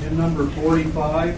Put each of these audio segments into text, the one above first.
Hymn number 45.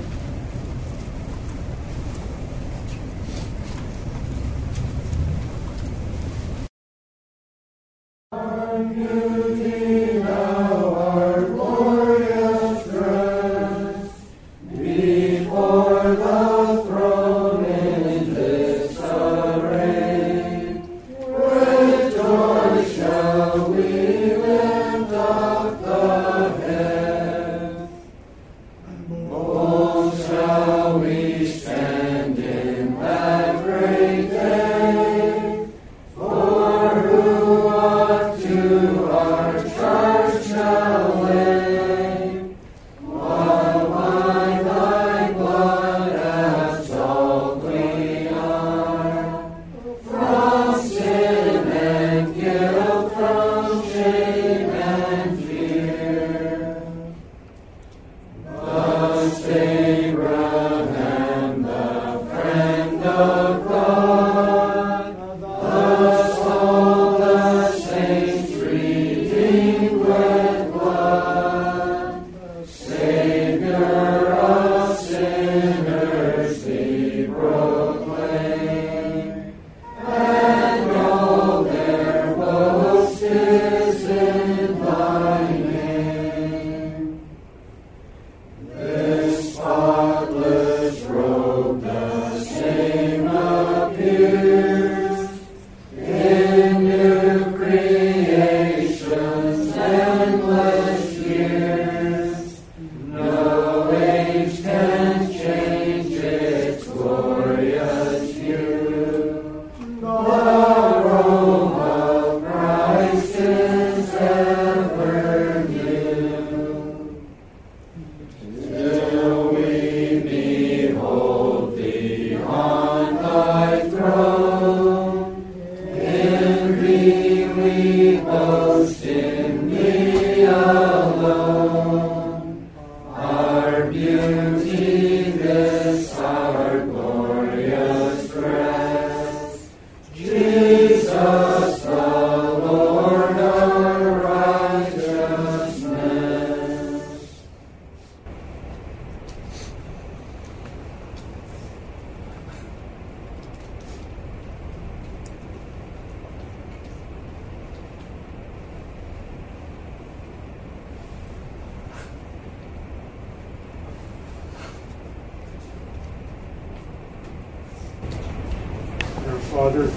Father,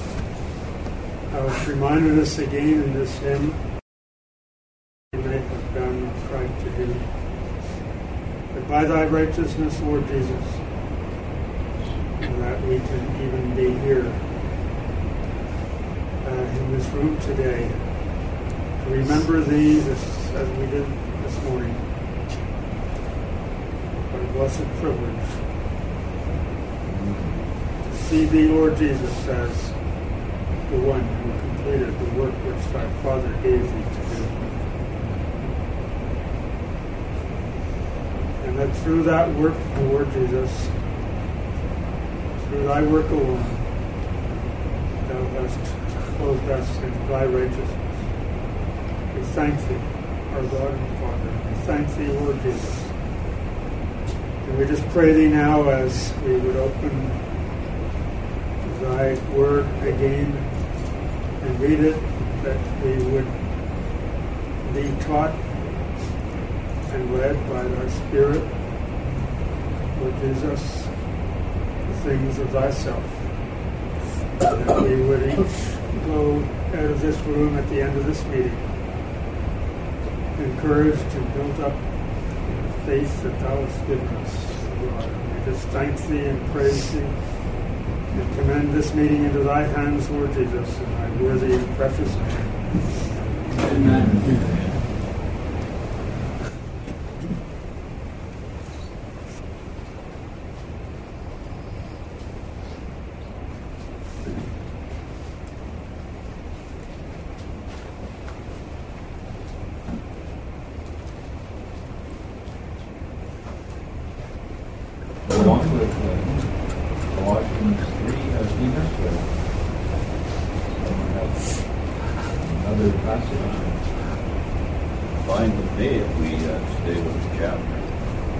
how it's reminded us again in this hymn we may have done and tried to do. But by thy righteousness, Lord Jesus, that we can even be here in this room today to remember thee as we did this morning. What a blessed privilege. See thee, Lord Jesus, as the one who completed the work which thy Father gave thee to do. And that through that work, Lord Jesus, through thy work alone, thou hast clothed us in thy righteousness. We thank thee, our God and Father. We thank thee, Lord Jesus. And we just pray thee now as we would open thy word again and read it, that we would be taught and led by thy Spirit, Lord Jesus, the things of thyself. That we would each go out of this room at the end of this meeting encouraged and built up in the faith that thou hast given us, God. We just thank thee and praise thee and commend this meeting into thy hands, Lord Jesus, in thy worthy and precious name. Amen. Along with Colossians 3 as we missed it. Another passage. Fine with me if we stay with the chapter.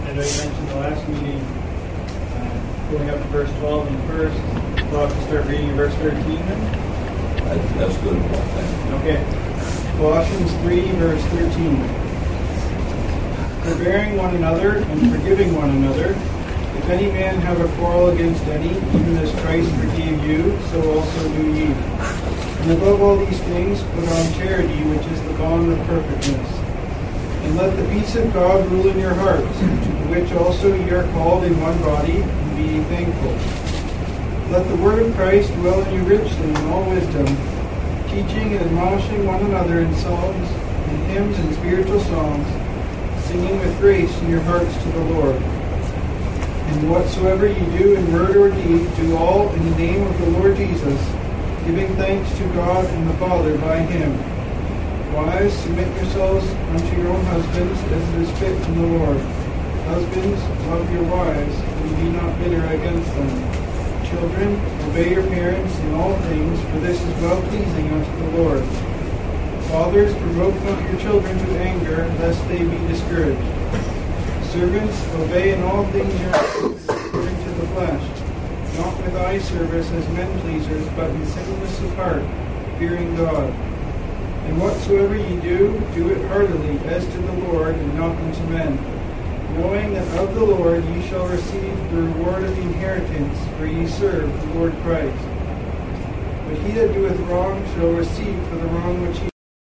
I know you mentioned the last meeting, going up to verse 12 and first. We'll have to start reading verse 13 then. That's good. Thank Okay. Colossians 3, verse 13. Forbearing one another and forgiving one another. If any man have a quarrel against any, even as Christ forgave you, so also do ye. And above all these things, put on charity, which is the bond of perfectness. And let the peace of God rule in your hearts, to which also ye are called in one body, and be ye thankful. Let the word of Christ dwell in you richly in all wisdom, teaching and admonishing one another in psalms and hymns and spiritual songs, singing with grace in your hearts to the Lord. And whatsoever ye do in word or deed, do all in the name of the Lord Jesus, giving thanks to God and the Father by him. Wives, submit yourselves unto your own husbands, as it is fit in the Lord. Husbands, love your wives, and be not bitter against them. Children, obey your parents in all things, for this is well-pleasing unto the Lord. Fathers, provoke not your children to anger, lest they be discouraged. Servants, obey in all things your masters according to the flesh, not with eye service as men pleasers, but in singleness of heart, fearing God. And whatsoever ye do, do it heartily, as to the Lord, and not unto men, knowing that of the Lord ye shall receive the reward of the inheritance, for ye serve the Lord Christ. But he that doeth wrong shall receive for the wrong which he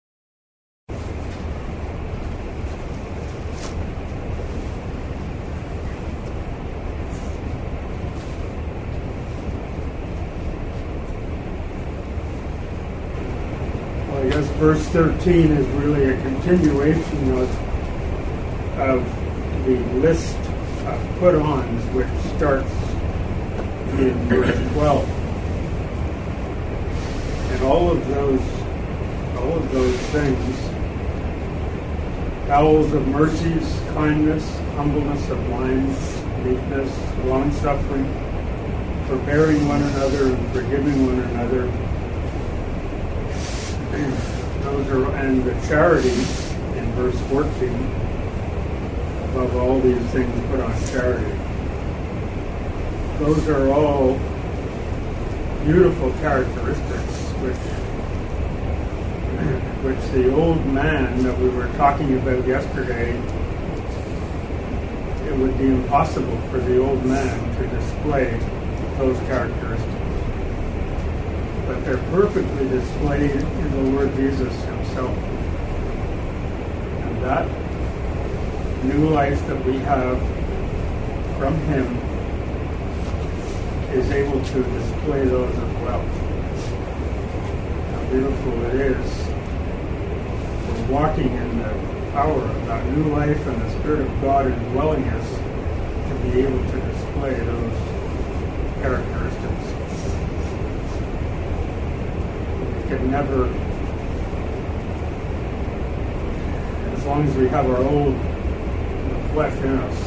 I guess verse 13 is really a continuation of the list of put-ons, which starts in verse 12. And all of those things, bowels of mercies, kindness, humbleness of mind, meekness, long-suffering, forbearing one another and forgiving one another. And the charity in verse 14, above all these things put on charity. Those are all beautiful characteristics which the old man that we were talking about yesterday, it would be impossible for the old man to display those characteristics. But they're perfectly displayed in the Lord Jesus himself. And that new life that we have from him is able to display those as well. How beautiful it is. We're walking in the power of that new life and the Spirit of God indwelling us to be able to display those characteristics. Can never, as long as we have our old flesh in us,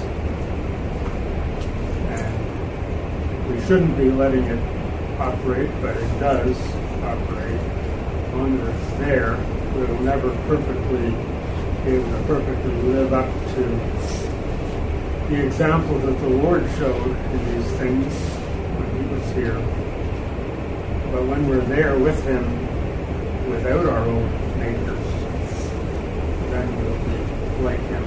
and we shouldn't be letting it operate, but it does operate. As long as it's there, we'll never perfectly be able to perfectly live up to the example that the Lord showed in these things when he was here. But when we're there with him, without our old natures, then we'll be like him.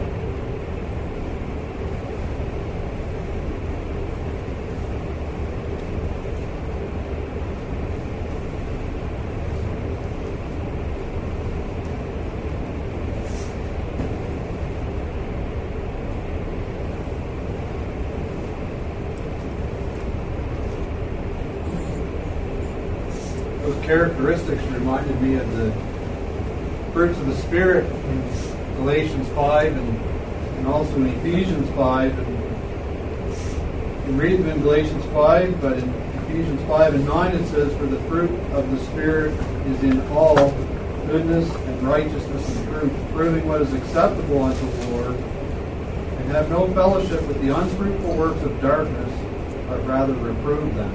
Those characteristics reminded me of the fruits of the Spirit in Galatians 5 and also in Ephesians 5. And you can read them in Galatians 5, but in Ephesians 5 and 9 it says, "For the fruit of the Spirit is in all goodness and righteousness and truth, proving what is acceptable unto the Lord, and have no fellowship with the unfruitful works of darkness, but rather reprove them."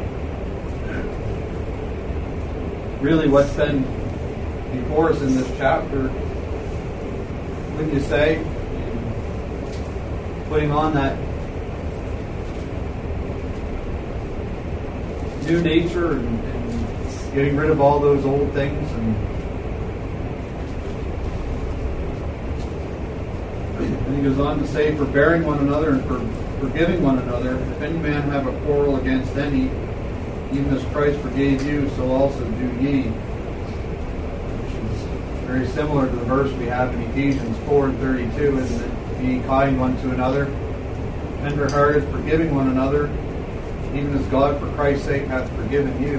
Really what's been before us in this chapter, wouldn't you say, putting on that new nature and getting rid of all those old things. And he goes on to say, forbearing one another and forgiving one another. If any man have a quarrel against any, even as Christ forgave you, so also do ye. Which is very similar to the verse we have in Ephesians 4:32, isn't it? Be kind one to another, tender-hearted, forgiving one another, even as God for Christ's sake hath forgiven you.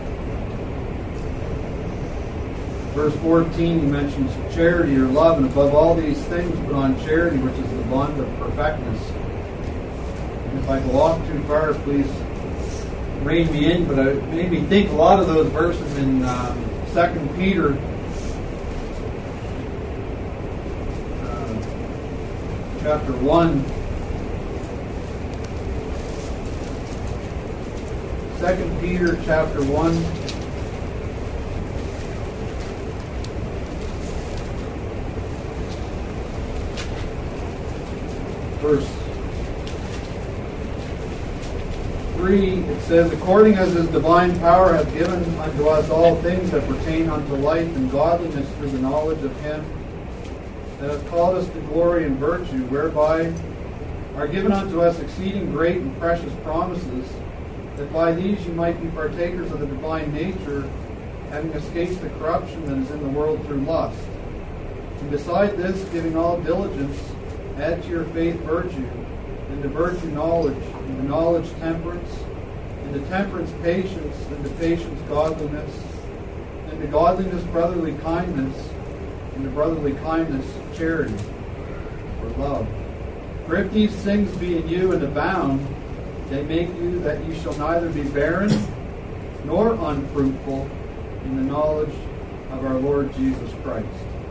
Verse 14, he mentions charity or love, and above all these things put on charity, which is the bond of perfectness. And if I go off too far, please rein me in, but it made me think a lot of those verses in 2 Peter chapter 1. 2 Peter chapter 1. Verse 3, it says, according as his divine power hath given unto us all things that pertain unto life and godliness through the knowledge of him that hath called us to glory and virtue, whereby are given unto us exceeding great and precious promises, that by these you might be partakers of the divine nature, having escaped the corruption that is in the world through lust. And beside this, giving all diligence, add to your faith virtue, and to virtue knowledge, and to knowledge temperance, and to temperance patience, and to patience godliness, and to godliness brotherly kindness, and to brotherly kindness charity, or love. For if these things be in you and abound, they make you that you shall neither be barren nor unfruitful in the knowledge of our Lord Jesus Christ.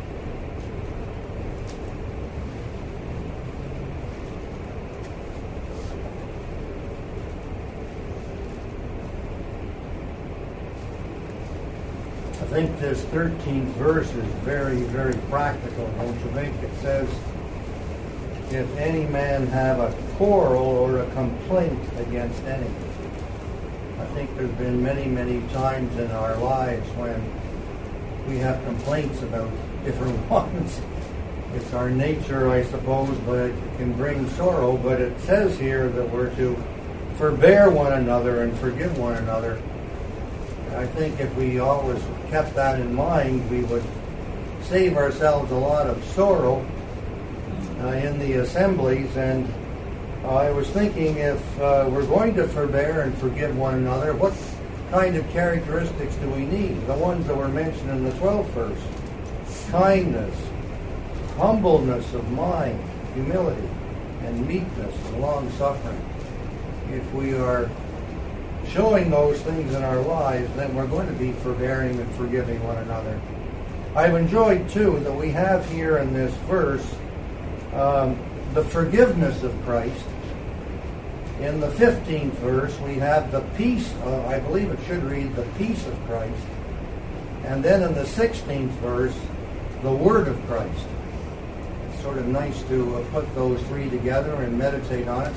I think this 13th verse is very, very practical, don't you think? It says, if any man have a quarrel or a complaint against any. I think there's been many, many times in our lives when we have complaints about different ones. It's our nature, I suppose, but it can bring sorrow. But it says here that we're to forbear one another and forgive one another. I think if we always kept that in mind, we would save ourselves a lot of sorrow in the assemblies. And I was thinking, if we're going to forbear and forgive one another, what kind of characteristics do we need? The ones that were mentioned in the 12th verse. Kindness, humbleness of mind, humility, and meekness and long-suffering. If we are showing those things in our lives, then we're going to be forbearing and forgiving one another. I've enjoyed, too, that we have here in this verse the forgiveness of Christ. In the 15th verse, we have the peace, I believe it should read, the peace of Christ. And then in the 16th verse, the word of Christ. It's sort of nice to put those three together and meditate on it.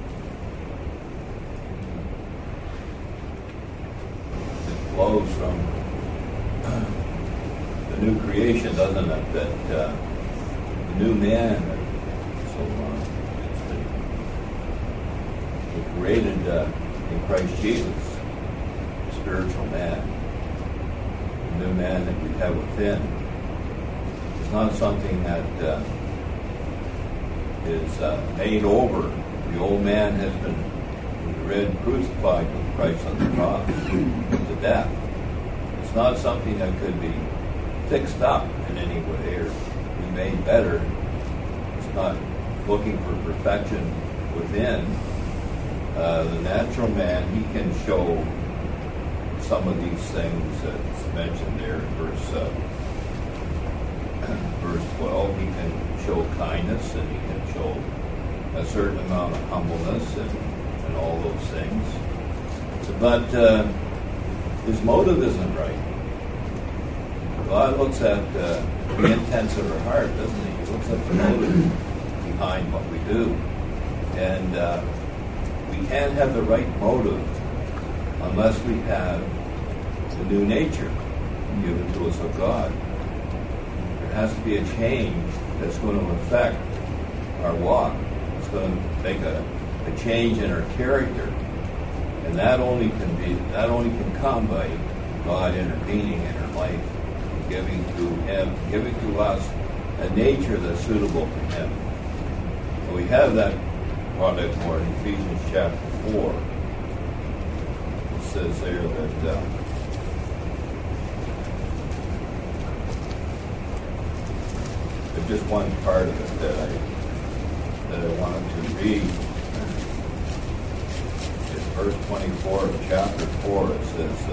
Flows from the new creation, doesn't it? That the new man, so it's created in Christ Jesus, spiritual man, the new man that we have within. It's not something that is made over. The old man has been crucified with Christ on the cross to death. It's not something that could be fixed up in any way or be made better. It's not looking for perfection within. The natural man, he can show some of these things that's mentioned there in verse 12. He can show kindness, and he can show a certain amount of humbleness and all those things. But his motive isn't right. God looks at the intents of our heart, doesn't he? He looks at the motive behind what we do. And we can't have the right motive unless we have the new nature given to us of God. There has to be a change that's going to affect our walk. It's going to make a change in our character. And that only can come by God intervening in our life, giving to us a nature that's suitable to Him. And we have that product more in Ephesians chapter 4. It says there that there's just one part of it that I wanted to read. It's verse 24 of chapter 4. It says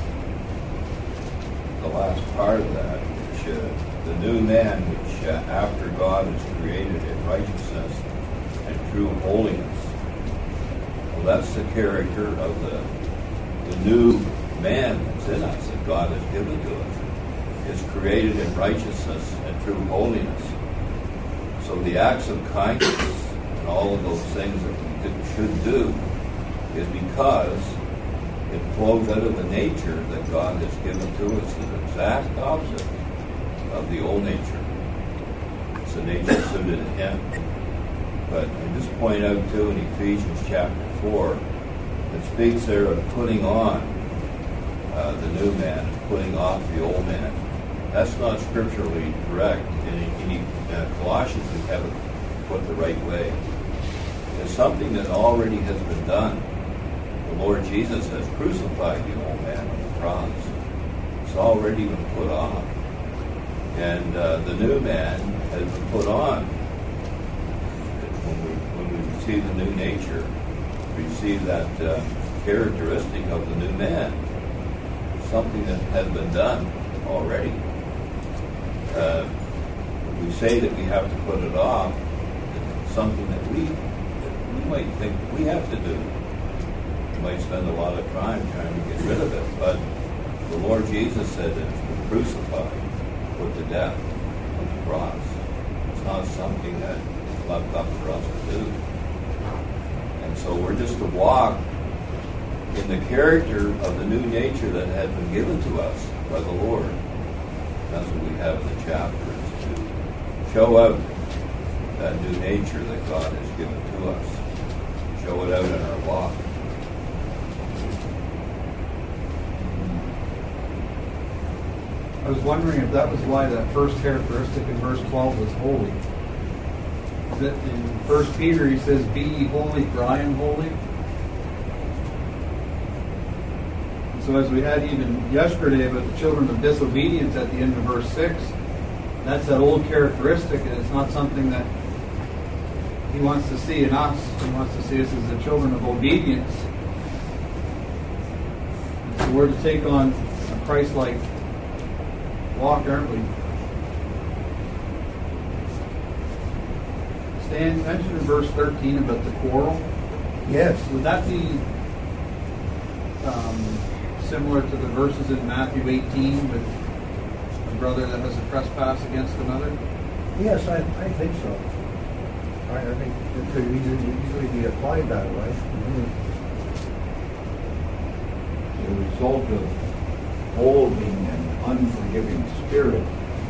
the last part of that, which the new man, which after God is created in righteousness and true holiness. Well, that's the character of the new man that's in us, that God has given to us. Is created in righteousness and true holiness. So the acts of kindness and all of those things that we should do is because it flows out of the nature that God has given to us, the exact opposite of the old nature. It's a nature suited to Him. But I just point out too in Ephesians chapter 4, it speaks there of putting on the new man and putting off the old man. That's not scripturally correct. In Colossians, we have it put the right way. It's something that already has been done. The Lord Jesus has crucified the old man on the cross. It's already been put off. And the new man has been put on. When we receive the new nature, we receive that characteristic of the new man. Something that has been done already. We say that we have to put it off, it's something that we might think we have to do. We might spend a lot of time trying to get rid of it, but the Lord Jesus said that it's been crucified, put to death on the cross. It's not something that is left up for us to do. And so we're just to walk in the character of the new nature that has been given to us by the Lord. That's what we have in the chapter, is to show out that new nature that God has given to us. Show it out in our walk. I was wondering if that was why that first characteristic in verse 12 was holy. That in 1 Peter he says, "Be ye holy, for I am holy." So as we had even yesterday about the children of disobedience at the end of verse 6, that's that old characteristic, and it's not something that He wants to see in us. He wants to see us as the children of obedience. So we're to take on a Christ-like walk, aren't we? Stan mentioned in verse 13 about the quarrel. Yes. Would that be similar to the verses in Matthew 18 with a brother that has a trespass against another? Yes, I think so. I think it could easily be applied that way. The result of holding an unforgiving spirit,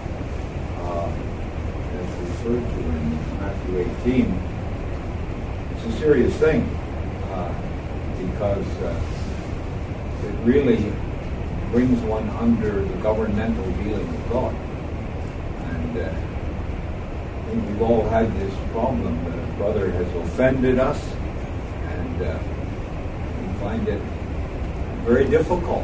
as referred to in Matthew 18, it's a serious thing because it really brings one under the governmental dealing of God. And I think we've all had this problem. A brother has offended us, and we find it very difficult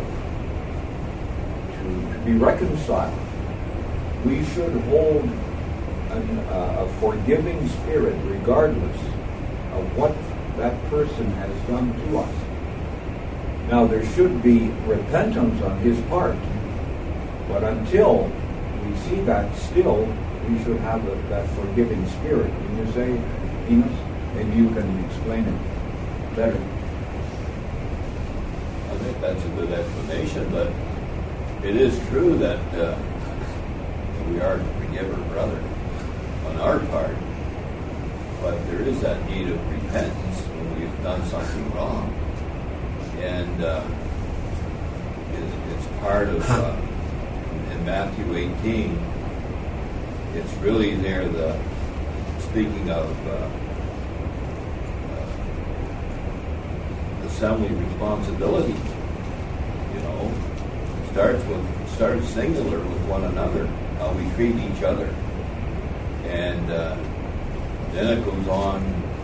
to be reconciled. We should hold a forgiving spirit regardless of what that person has done to us. Now, there should be repentance on his part, but until we see that, still, we should have that forgiving spirit. Can you say, Enos? Maybe you can explain it better. I think that's a good explanation, but it is true that we are to forgive our brother on our part, but there there is that need of repentance when we've done something wrong. And it's part of, in Matthew 18, it's really there, speaking of assembly responsibility, starts singular with one another, how we treat each other. And then it goes on,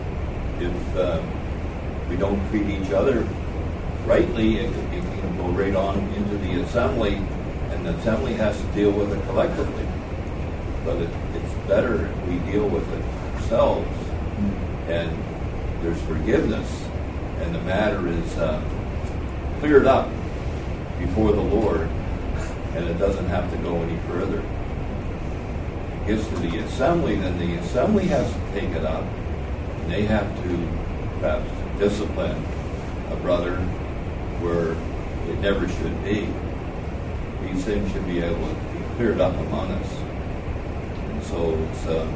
if we don't treat each other rightly, it can go right on into the assembly, and the assembly has to deal with it collectively. But it's better if we deal with it ourselves, and there's forgiveness, and the matter is cleared up before the Lord, and it doesn't have to go any further. It gets to the assembly, then the assembly has to take it up, and they have to perhaps discipline a brother where it never should be. These things should be able to be cleared up among us. And so it's,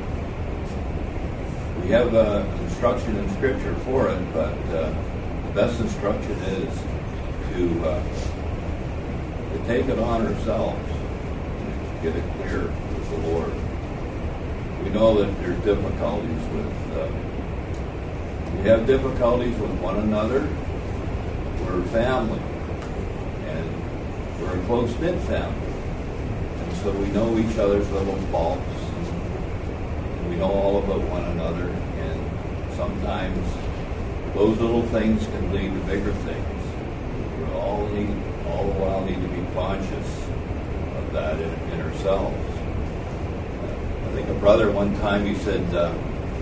we have instruction in Scripture for it, but the best instruction is to take it on ourselves and get it clear with the Lord. We know that there's difficulties with, we have difficulties with one another. We're family, and we're a close-knit family, and so we know each other's little faults, and we know all about one another, and sometimes those little things can lead to bigger things. We all the while need to be conscious of that in ourselves. I think a brother one time, he said, I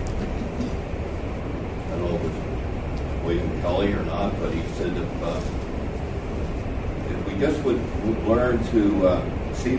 don't know if it was William Kelly or not, but he said if we just would learn to see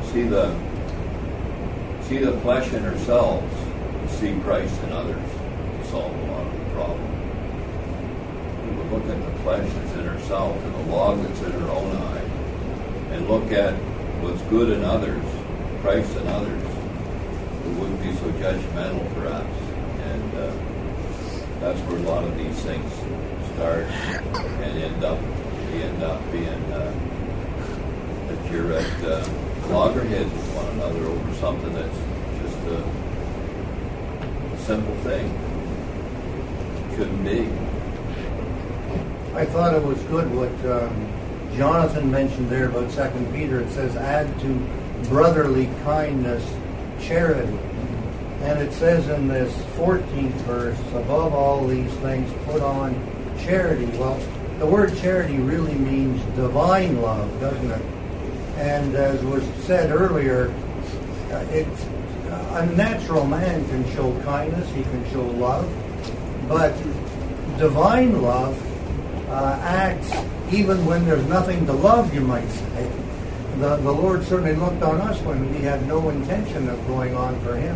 the flesh in ourselves, and see Christ in others, to solve a lot of the problem. We would look at the flesh that's in ourselves and the log that's in our own eye, and look at what's good in others, Christ in others. We wouldn't be so judgmental, perhaps, and that's where a lot of these things start and end up being that you're at loggerheads with one another over something that's just a simple thing. Shouldn't be. I thought it was good what Jonathan mentioned there about 2 Peter. It says, add to brotherly kindness charity. And it says in this 14th verse, above all these things, put on charity. Well, the word charity really means divine love, doesn't it? And as was said earlier, it's a natural man can show kindness, he can show love, but divine love acts even when there's nothing to love, you might say. The Lord certainly looked on us when we had no intention of going on for Him.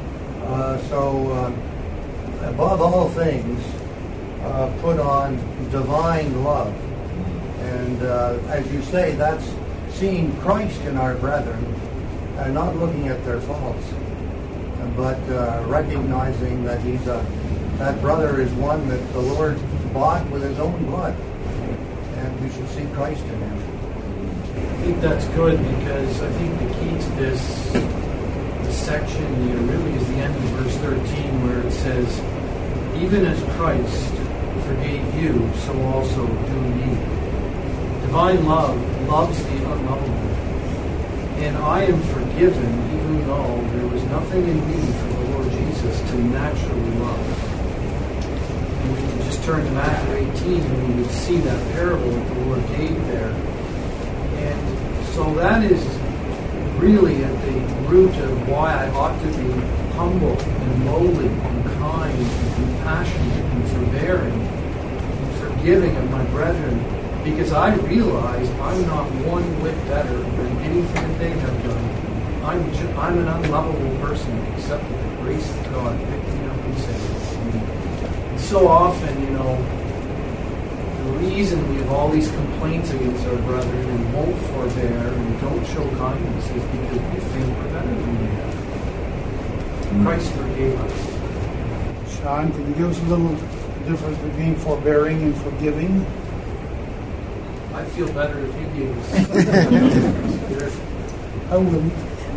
So above all things, put on divine love. And as you say, that's seeing Christ in our brethren, and not looking at their faults, but recognizing that that brother is one that the Lord bought with His own blood, and we should see Christ in him. I think that's good, because I think the key to this section here really is the end of verse 13, where it says, even as Christ forgave you, so also do ye. Divine love loves the unlovable, and I am forgiven even though there was nothing in me for the Lord Jesus to naturally love. And we can just turn to Matthew 18 and we would see that parable that the Lord gave there. And so that is really at the root of why I ought to be humble and lowly and kind and compassionate and forbearing and forgiving of my brethren, because I realize I'm not one whit better than anything that they have done. I'm an unlovable person except for the grace of God picked me up and saved me. And so often, the reason we have all these complaints against our brethren and won't forbear and don't show kindness is because we think we're better than they are. Christ forgave us. Sean, can you give us a little difference between forbearing and forgiving? I'd feel better if you gave us. I wouldn't.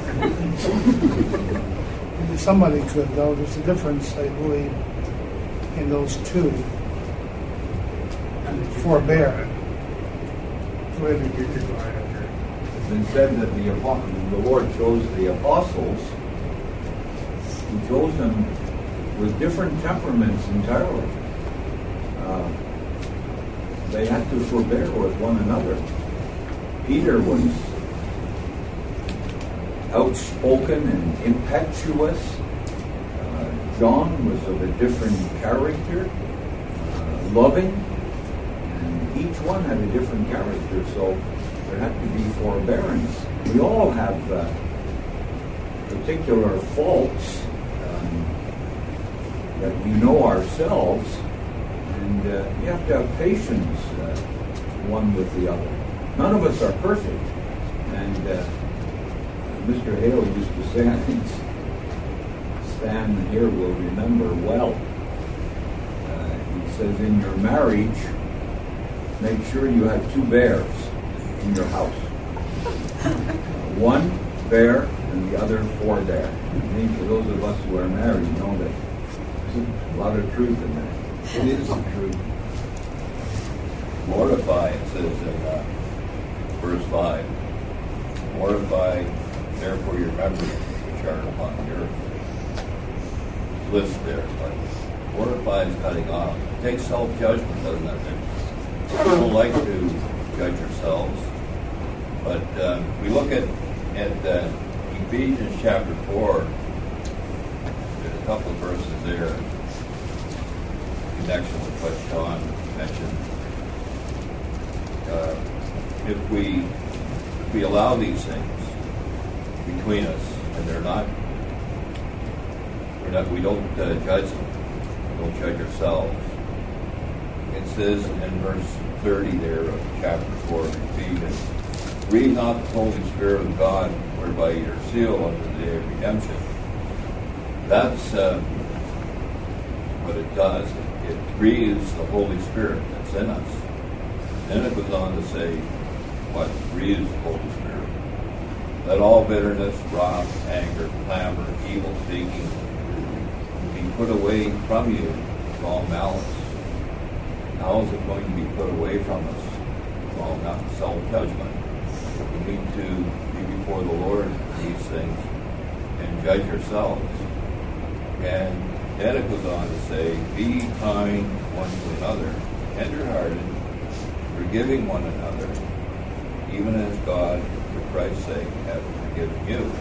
Somebody could, though. There's a difference, I believe, in those two. Forbear. Go ahead and get your line up here. It's been said that the Lord chose the apostles. He chose them with different temperaments entirely. They had to forbear with one another. Peter was outspoken and impetuous. John was of a different character, loving, and each one had a different character, so there had to be forbearance. We all have particular faults that we know ourselves, and you have to have patience one with the other. None of us are perfect, and Mr. Hale used to say, I think Stan here will remember well, he says, in your marriage, make sure you have 2 bears in your house. One bear and the other 4 bear. I think for those of us who are married know that there's a lot of truth in that. It is the truth. Mortify, it says in verse 5. Mortify, therefore, your members which are upon the earth. List there, but mortify is cutting off. It takes self-judgment, doesn't it? We don't like to judge ourselves, but we look at Ephesians chapter 4. There's a couple of verses there in connection with what Sean mentioned. If we allow these things between us, and we don't judge them, we don't judge ourselves. It says in verse 30 there of chapter 4 of Ephesians, grieve not the Holy Spirit of God, whereby you are sealed unto the day of redemption. That's what it does. It grieves the Holy Spirit that's in us. Then it goes on to say, what grieves the Holy Spirit? Let all bitterness, wrath, anger, clamor, evil speaking be put away from you with all malice. How is it going to be put away from us? Well, not self-judgment. We need to be before the Lord in these things and judge ourselves. And then it goes on to say, be kind one to another, tender-hearted, forgiving one another, even as God, for Christ's sake, hath forgiven you.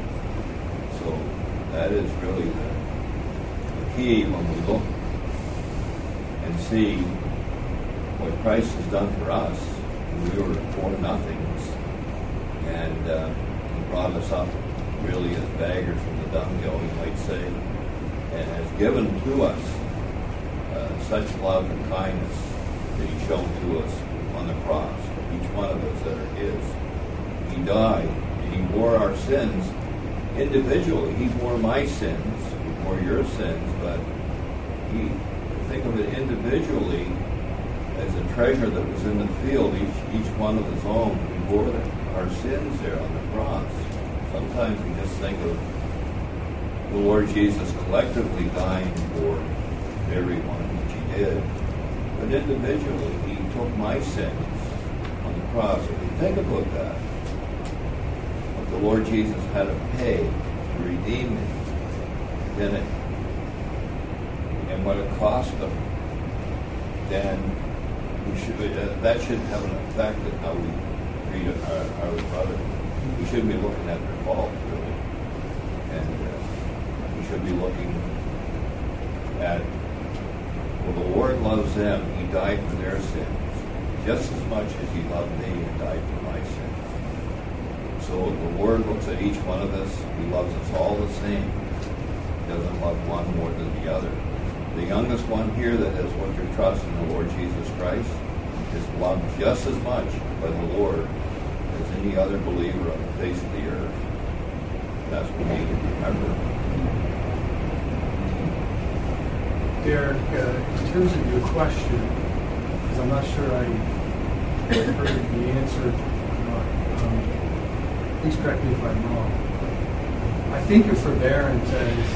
So that is really the key when we look and see what Christ has done for us. We were poor nothings, and He brought us up really as beggars from the dunghill, you might say, and has given to us such love and kindness that He's shown to us on the cross, each one of us that are His. He died, and He bore our sins individually. He bore my sins, He bore your sins, but He, think of it individually as a treasure that was in the field, each one of His own. He bore our sins there on the cross. Sometimes we just think of the Lord Jesus collectively dying for everyone, which He did. But individually, He took my sins on the cross. If you think about that, what the Lord Jesus had to pay to redeem me, then and what it cost Him, then that should have an effect on how we treat our brother. We shouldn't be looking at their faults, really. And we should be looking at, well, the Lord loves them. He died for their sins just as much as He loved me and died for my sins. So the Lord looks at each one of us. He loves us all the same. He doesn't love one more than the other. The youngest one here that has put their trust in the Lord Jesus Christ is loved just as much by the Lord as any other believer on the face of the earth. That's what we need to remember. Derek, in terms of your question, because I'm not sure I heard the answer or not, please correct me if I'm wrong. I think of forbearance as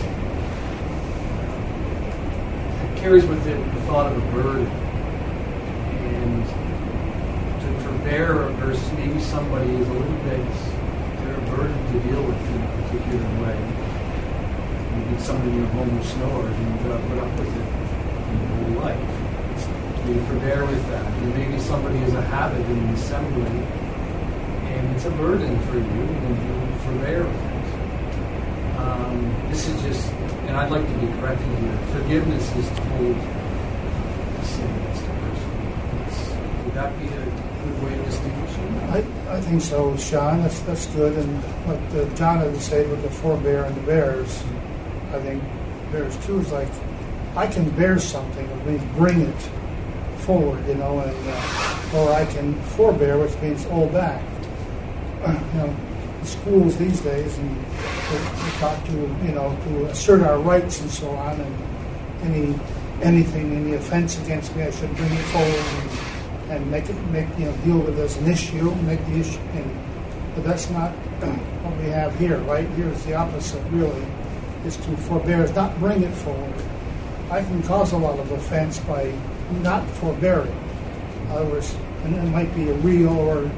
it carries with it the thought of a burden. And to forbear versus maybe somebody is a little bit, they're a burden to deal with in a particular way. Maybe somebody in your home who snores and you've got to put up with it your whole life. So you forbear with that. And maybe somebody has a habit in the assembly and it's a burden for you and you forbear with it. This is just, and I'd like to be corrected here, forgiveness is to hold sin against a person. Would that be a good way of distinguishing? I think so, Sean. That's good. And what Jonathan said with the forbear and the bears, I think bears too is like, I can bear something, it means bring it forward, and or I can forbear, which means hold back. Schools these days, and we talk to assert our rights and so on, and any offense against me, I should bring it forward and make deal with it as an issue, make the issue. But that's not what we have here. Right here is the opposite. Really, is to forbear, is not bring it forward. I can cause a lot of offense by not forbearing. In other words, and it might be a real or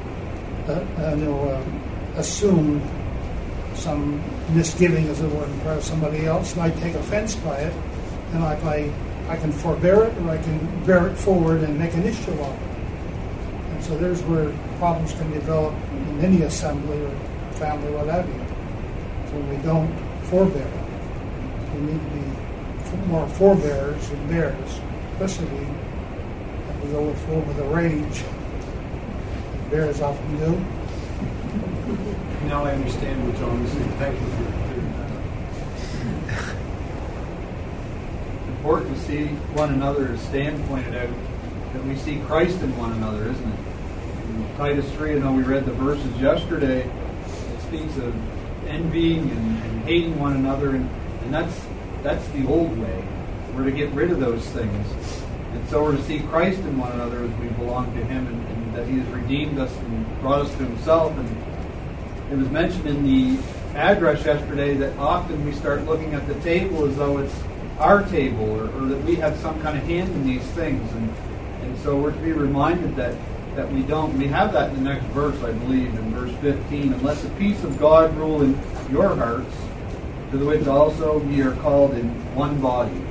assumed some misgiving, as it were, in front of somebody else, and I take offense by it, and I can forbear it, or I can bear it forward and make an issue of it. And so there's where problems can develop in any assembly or family, what have you. When we don't forbear, we need to be more forebearers than bears, especially if we go full with a rage, as bears often do. Now I understand what John was saying. Thank you for clearing that up. Important to see one another, as Stan pointed out, that we see Christ in one another, isn't it? In Titus 3, I know we read the verses yesterday, it speaks of envying and hating one another, and that's the old way. We're to get rid of those things. And so we're to see Christ in one another as we belong to Him, and that He has redeemed us and brought us to Himself. And it was mentioned in the address yesterday that often we start looking at the table as though it's our table, or that we have some kind of hand in these things. And so we're to be reminded that we don't. We have that in the next verse, I believe, in verse 15. And let the peace of God rule in your hearts, to the which also ye are called in one body.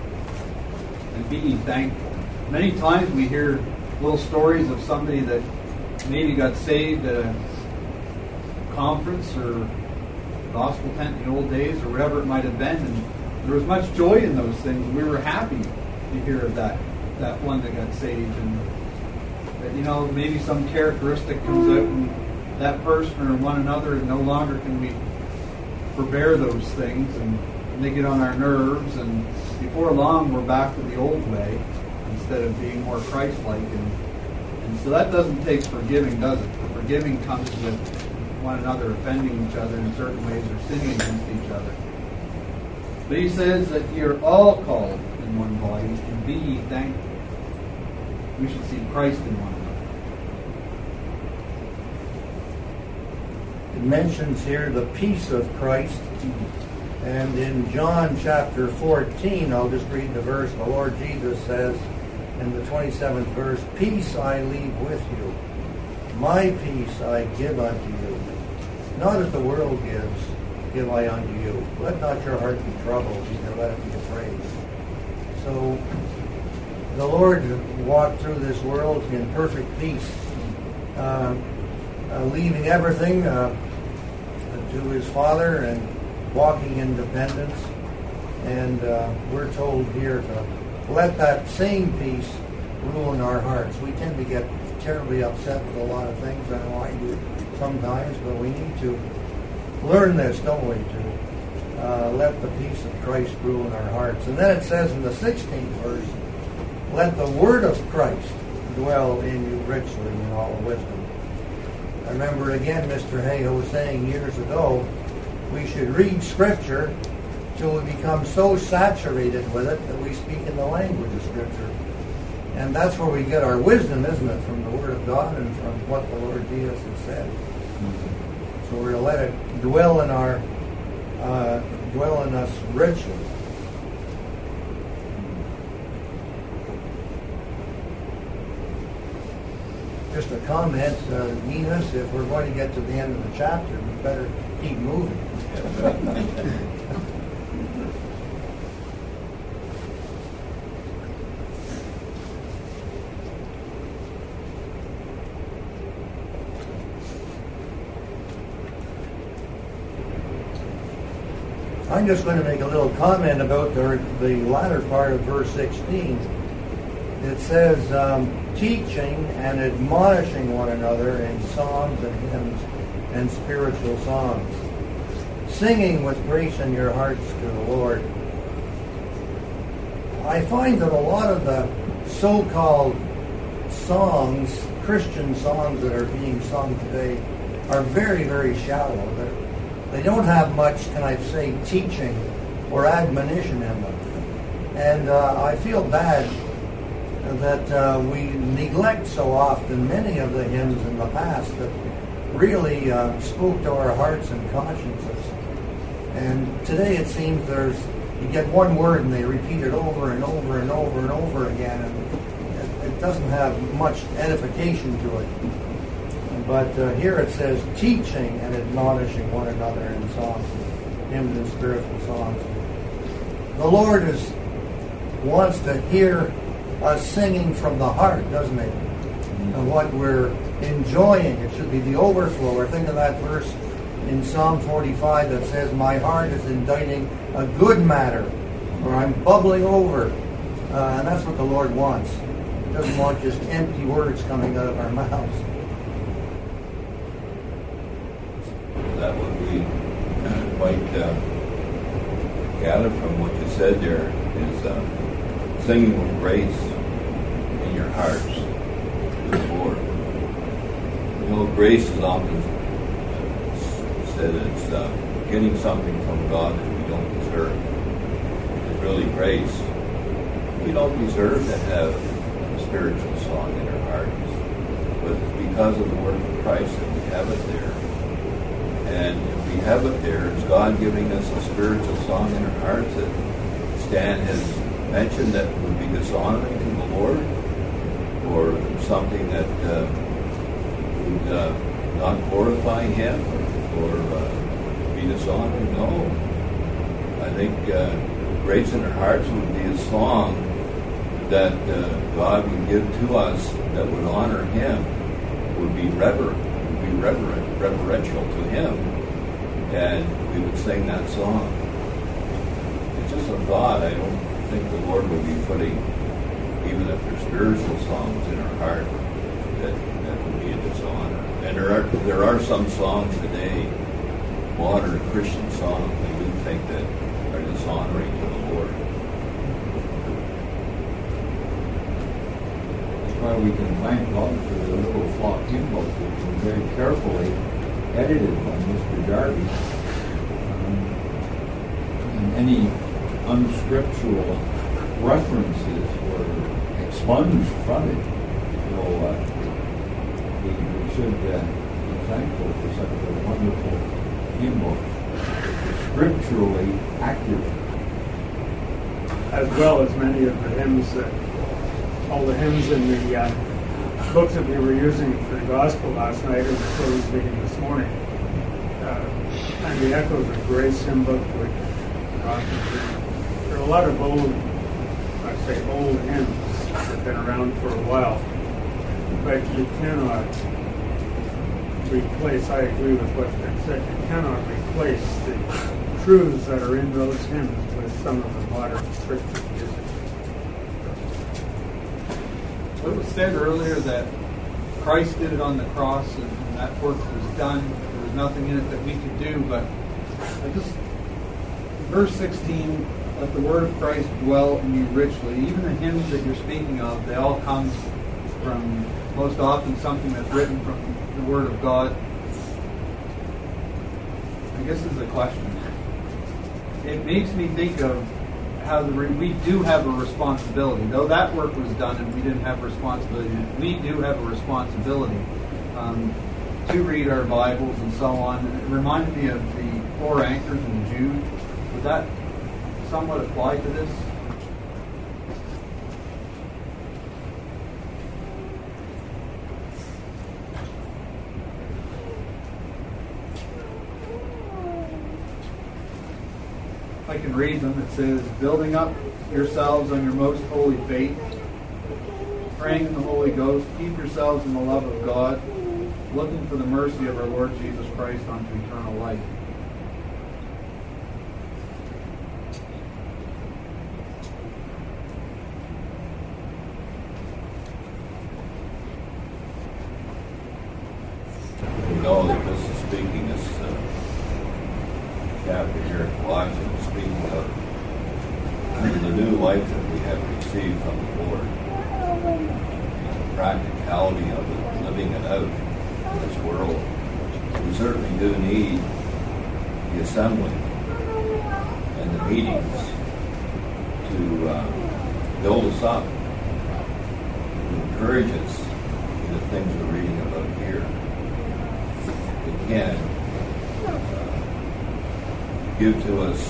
And be ye thankful. Many times we hear little stories of somebody that maybe got saved at a conference or gospel tent in the old days, or whatever it might have been, and there was much joy in those things. We were happy to hear of that one that got saved, and that, maybe some characteristic comes out in that person or one another, and no longer can we forbear those things, and they get on our nerves, and before long we're back to the old way instead of being more Christ-like. And so that doesn't take forgiving, does it? The forgiving comes with one another offending each other in certain ways or sinning against each other. But he says that you're all called in one body, and be ye thankful. We should see Christ in one another. It mentions here the peace of Christ. And in John chapter 14, I'll just read the verse. The Lord Jesus says in the 27th verse, peace I leave with you. My peace I give unto you. Not as the world gives, give I unto you. Let not your heart be troubled, neither let it be afraid. So the Lord walked through this world in perfect peace, leaving everything to His Father and walking in dependence. And we're told here to let that same peace rule in our hearts. We tend to get terribly upset with a lot of things. I know I do sometimes, but we need to learn this, don't we, to let the peace of Christ rule in our hearts. And then it says in the 16th verse, let the word of Christ dwell in you richly in all wisdom. I remember again Mr. Hagel was saying years ago, we should read Scripture till we become so saturated with it that we speak in the language of Scripture. And that's where we get our wisdom, isn't it? From the Word of God and from what the Lord Jesus has said. So we're to let it dwell in us richly. Just a comment, Enos, if we're going to get to the end of the chapter, we better keep moving. I'm just going to make a little comment about the latter part of verse 16. It says, teaching and admonishing one another in psalms and hymns and spiritual songs, singing with grace in your hearts to the Lord. I find that a lot of the so-called songs, Christian songs that are being sung today, are very, very shallow. They don't have much, can I say, teaching or admonition in them. And I feel bad that we neglect so often many of the hymns in the past that really spoke to our hearts and consciences. And today it seems you get one word and they repeat it over and over and over and over again, and it doesn't have much edification to it. But here it says, teaching and admonishing one another in songs, hymns and spiritual songs. The Lord wants to hear us singing from the heart, doesn't He? And what we're enjoying. It should be the overflow. Or think of that verse in Psalm 45 that says, my heart is inditing a good matter, or I'm bubbling over. And that's what the Lord wants. He doesn't want just empty words coming out of our mouths. That would be quite gather from what you said there is singing with grace in your hearts to the Lord. You know, grace is often said it's getting something from God that we don't deserve. It's really grace. We don't deserve to have a spiritual song in our hearts, but it's because of the work of Christ that we have it there. And if we have it there, it's God giving us a spiritual song in our hearts that Stan has mentioned that would be dishonoring to the Lord, or something that would not glorify Him, or be dishonoring. No. I think grace in our hearts would be a song that God would give to us that would honor Him, would be reverential to Him, and we would sing that song. It's just a thought. I don't think the Lord would be putting, even if they're spiritual songs in our heart, that would be a dishonor. And there are some songs today, modern Christian songs, I do think that are dishonoring to the Lord. That's why we can thank God for the little flock hymn book, which was very carefully edited by Mr. Darby. And any unscriptural references were expunged from it. So we should be thankful for such a wonderful hymn book. It's scripturally accurate. As well as many of the hymns all the hymns in the books that we were using for the gospel last night and the closed meeting this morning. And the Echoes of Grace hymn book, which there are a lot of old hymns that have been around for a while, but you cannot replace, I agree with what's been said, you cannot replace the truths that are in those hymns with some of the modern Christian music. It was said earlier that Christ did it on the cross and that work was done. There was nothing in it that we could do, but verse 16, let the word of Christ dwell in you richly. Even the hymns that you're speaking of, they all come from most often something that's written from the Word of God. I guess this is a question. it makes me think of how we do have a responsibility. Though that work was done and we didn't have responsibility, we do have a responsibility to read our Bibles and so on. It reminded me of the 4 anchors in Jude. Would that somewhat apply to this? I can read them. It says, building up yourselves on your most holy faith, praying in the Holy Ghost, keep yourselves in the love of God, looking for the mercy of our Lord Jesus Christ unto eternal life. We know that this is speaking, this chapter here in Colossians, speaking of the new life that we have received from the Lord. The practicality of it, living it out in this world. We certainly do need the assembly and the meetings to build us up, to encourage us in the things we're reading about here. It can give to us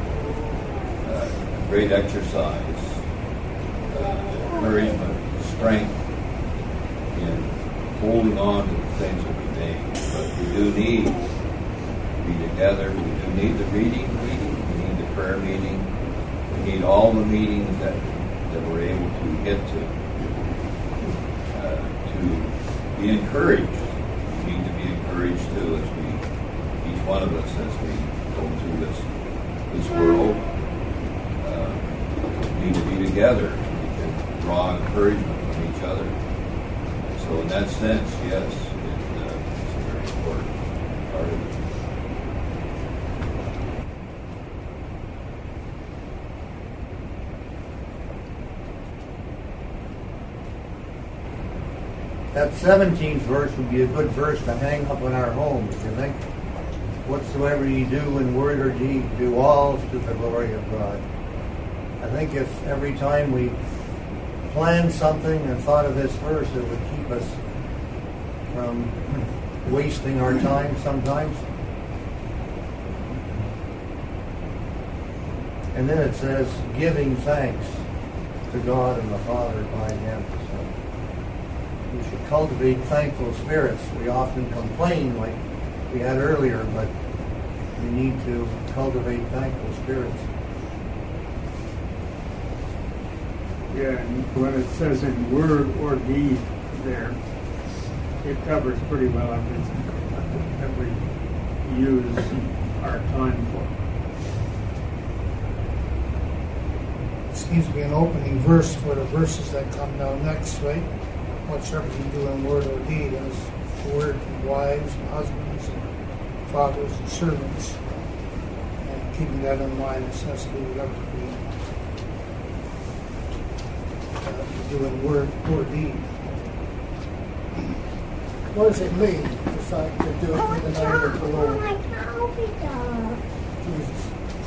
great exercise, encouragement, strength in holding on to the things that we need. But we do need to be together. We do need the reading meeting. We need the prayer meeting. We need all the meetings that we're able to get to be encouraged. We need to be encouraged too, as each one of us, as we go through this world. We need to be together. We can draw encouragement from each other. So in that sense, yes, it's a very important part of it. That 17th verse would be a good verse to hang up in our homes, you think? Whatsoever ye do in word or deed, do all to the glory of God. I think if every time we planned something and thought of this verse, it would keep us from wasting our time sometimes. And then it says, giving thanks to God and the Father by Him. So we should cultivate thankful spirits. We often complain like we had earlier, but we need to cultivate thankful spirits. Yeah, and when it says in word or deed there, it covers pretty well everything that we use our time for. Seems to be an opening verse for the verses that come down next, right? Whatsoever you do in word or deed, as word to wives and husbands and fathers and servants. And keeping that in mind, it says we would have to be doing word or deed. What does it mean to say to do it in the name of the Lord? Jesus.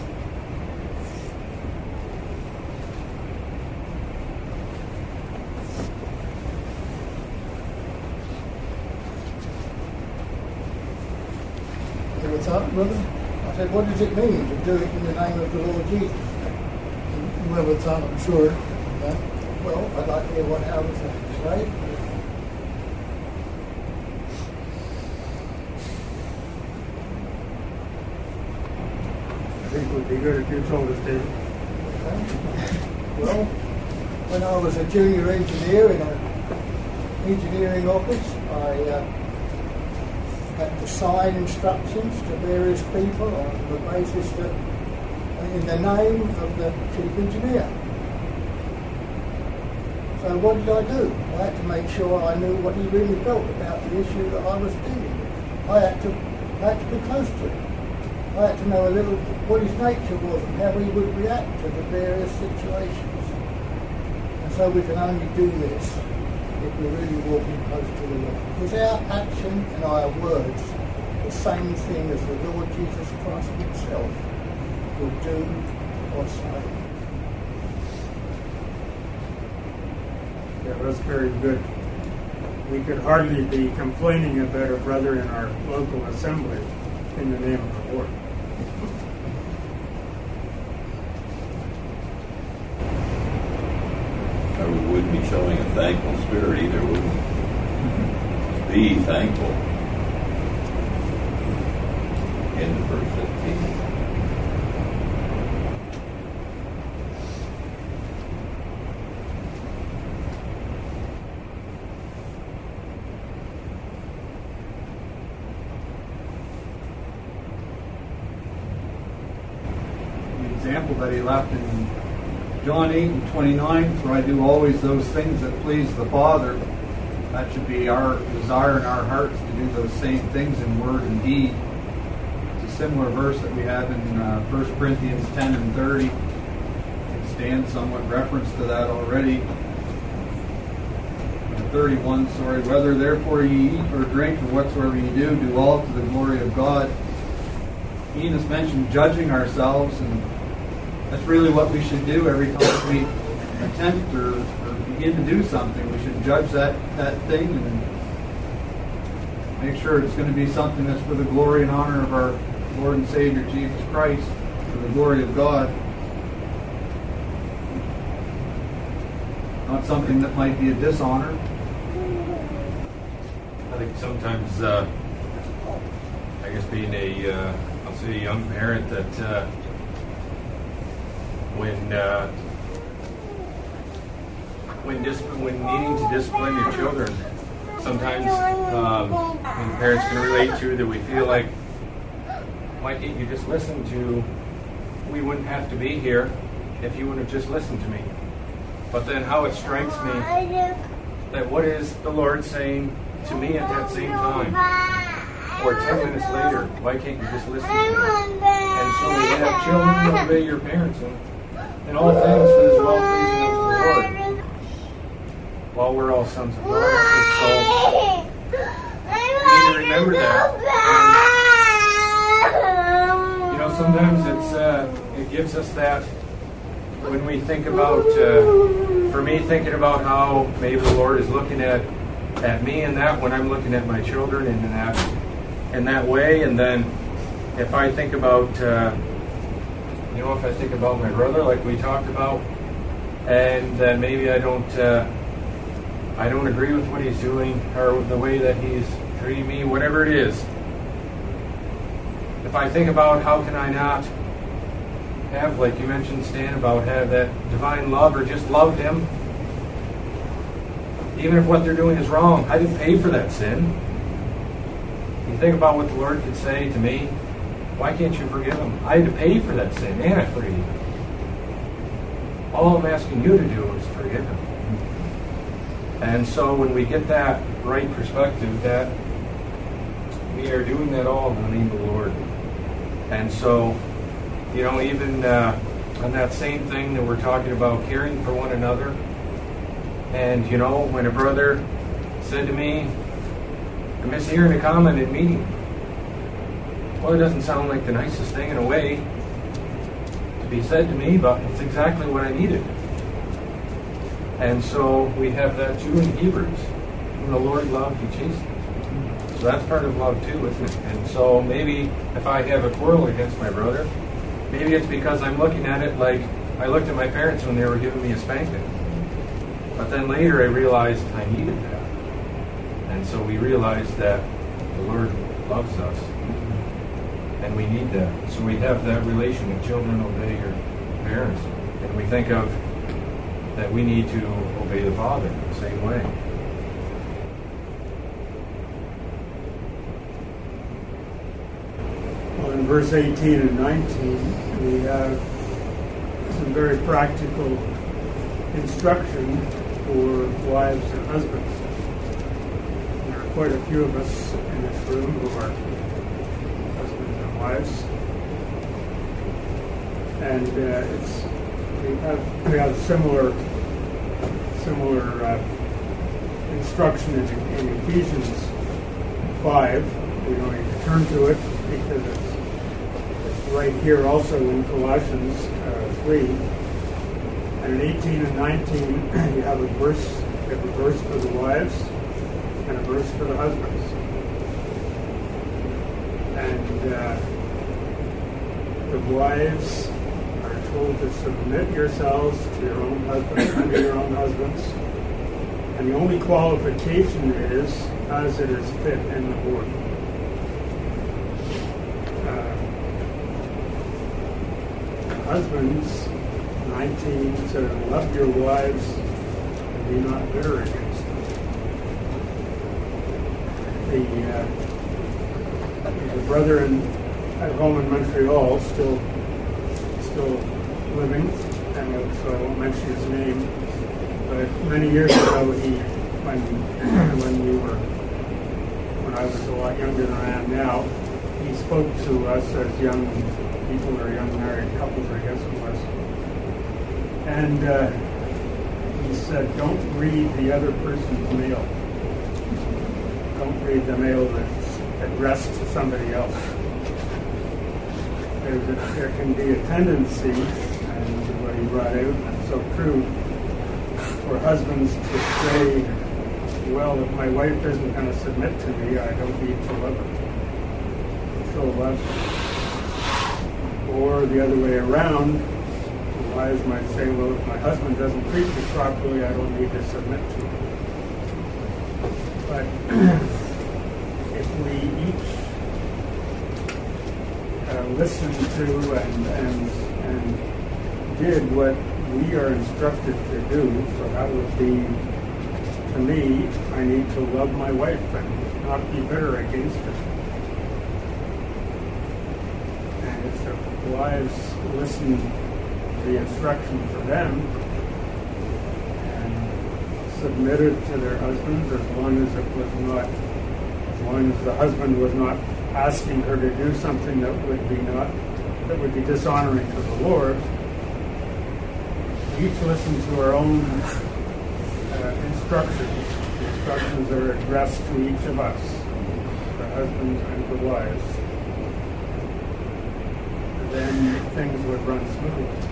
What's up, brother? I said, what does it mean to do it in the name of the Lord Jesus? Well, it's on, I'm sure. Well, I'd like to hear what Alan has to say. I think it would be good if you told us, David. Well, when I was a junior engineer in an engineering office, I had to sign instructions to various people on the basis that in the name of the chief engineer. So what did I do? I had to make sure I knew what he really felt about the issue that I was dealing with. I had to be close to him. I had to know a little what his nature was and how he would react to the various situations. And so we can only do this if we're really walking close to the Lord. Is our action and our words the same thing as the Lord Jesus Christ himself? will do or say. Yeah, that's very good. We could hardly be complaining about a brother in our local assembly in the name of the Lord. Or we wouldn't be showing a thankful spirit either, would we? Be thankful. End of verse 15. The example that he left in John 8:29, for I do always those things that please the Father. That should be our desire in our hearts to do those same things in word and deed. It's a similar verse that we have in 1 Corinthians 10 and 30. It stands somewhat reference to that already. 31, sorry. Whether therefore ye eat or drink or whatsoever ye do, do all to the glory of God. Ian has mentioned judging ourselves, and that's really what we should do every time we attempt or begin to do something. We should judge that thing and make sure it's going to be something that's for the glory and honor of our Lord and Savior Jesus Christ, for the glory of God. Not something that might be a dishonor. I think sometimes, I guess being I'll say a young parent, that when needing to discipline your children, sometimes parents can relate to that we feel like, why can't you just listen to? We wouldn't have to be here if you would have just listened to me. But then how it strikes me that what is the Lord saying to me at that same time? Or 10 minutes later, why can't you just listen to me? And so we have children obey your parents in all things for this well-pleasing of the Lord. While we're all sons of God. And so we need to remember that. And, sometimes it gives us that when we think about, for me, thinking about how maybe the Lord is looking at me in that when I'm looking at my children in that way. And then if I think about, if I think about my brother, like we talked about, and then maybe I don't agree with what he's doing or the way that he's treating me, whatever it is. If I think about how can I not have, like you mentioned, Stan, about have that divine love or just love him, even if what they're doing is wrong. I didn't pay for that sin. You think about what the Lord could say to me, why can't you forgive him? I had to pay for that sin, and I forgave him. All I'm asking you to do is forgive him. And so when we get that right perspective, that we are doing that all in the name of the Lord. And so, even on that same thing that we're talking about, caring for one another. And, when a brother said to me, I miss hearing a comment in meeting. Well, it doesn't sound like the nicest thing in a way to be said to me, but it's exactly what I needed. And so we have that too in Hebrews. When the Lord loved, he chastened. So that's part of love too, isn't it? And so maybe if I have a quarrel against my brother, maybe it's because I'm looking at it like I looked at my parents when they were giving me a spanking. But then later I realized I needed that. And so we realized that the Lord loves us. And we need that. So we have that relation of children obey your parents. And we think of that we need to obey the Father in the same way. Well, in verse 18 and 19, we have some very practical instruction for wives and husbands. There are quite a few of us in this room who are husbands and wives. And we have similar instruction in Ephesians 5. We don't need to turn to it because it's right here also in Colossians 3. And in 18 and 19, you have a verse. You have a verse for the wives and a verse for the husbands. And the wives are told to submit yourselves to your own husbands, under your own husbands. And the only qualification is as it is fit in the Lord. Husbands, 19 says, love your wives and be not bitter against them. The brother at home in Montreal, still living, and so I won't mention his name. But many years ago, when I was a lot younger than I am now, he spoke to us as young people or young married couples, I guess it was. And he said, don't read the other person's mail. Don't read the mail that's addressed to somebody else. There can be a tendency, and what he brought out, and so true, for husbands to say, well, if my wife isn't going to submit to me, I don't need to love her. Show love. Or the other way around, the wives might say, well, if my husband doesn't treat me properly, I don't need to submit to him. But if we each listened to and did what we are instructed to do, so that would be, to me, I need to love my wife and not be bitter against her. And if the wives listen to the instruction for them and submitted to their husbands, as long as the husband was not asking her to do something that would be dishonoring to the Lord, each listen to our own instructions. The instructions are addressed to each of us, the husbands and the wives. And then things would run smoothly.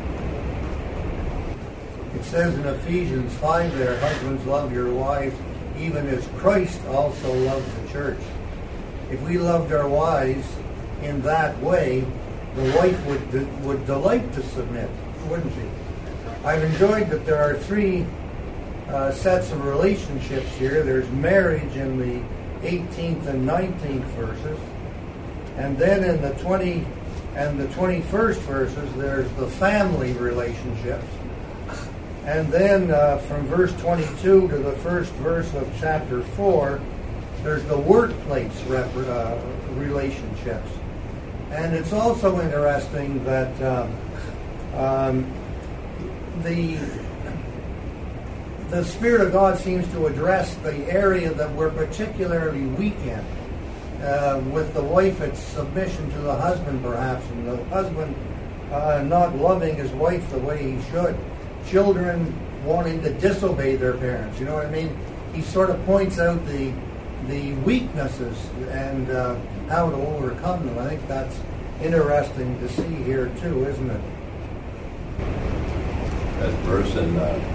It says in Ephesians 5 there, husbands, love your wives, even as Christ also loved the church. If we loved our wives in that way, the wife would delight to submit, wouldn't she? I've enjoyed that there are three sets of relationships here. There's marriage in the 18th and 19th verses. And then in the 20 and the 21st verses, there's the family relationships. And then from verse 22 to the first verse of chapter 4, there's the workplace relationships. And it's also interesting that the Spirit of God seems to address the area that we're particularly weak in. With the wife, it's submission to the husband, perhaps, and the husband not loving his wife the way he should. Children wanting to disobey their parents. You know what I mean? He sort of points out the weaknesses and how to overcome them. I think that's interesting to see here too, isn't it? That verse in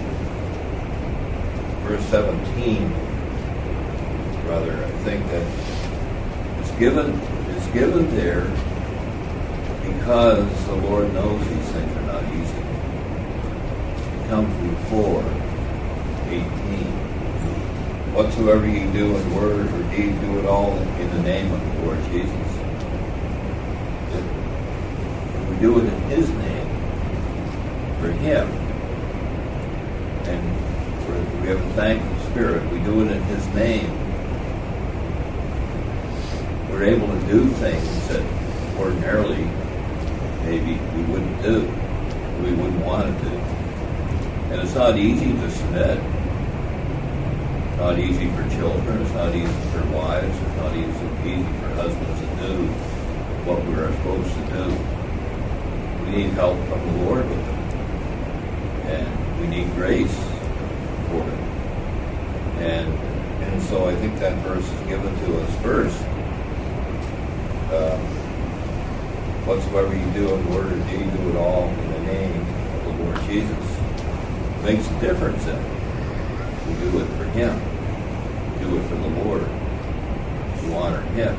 verse 17, rather, I think that it's given there because the Lord knows these things are not easy. It comes before 18. Whatsoever ye do in word or deed, do it all in the name of the Lord Jesus. If we do it in His name, for Him, and we have a thankful spirit, we do it in His name, we're able to do things that ordinarily maybe we wouldn't do, we wouldn't want to do. And it's not easy to submit. It's not easy for children, it's not easy for wives, it's not easy for husbands to do what we are supposed to do. We need help from the Lord with it. And we need grace for it. And so I think that verse is given to us first. whatsoever you do in word or deed, do it all in the name of the Lord Jesus. It makes a difference then. We do it for Him. We do it for the Lord. To honor Him.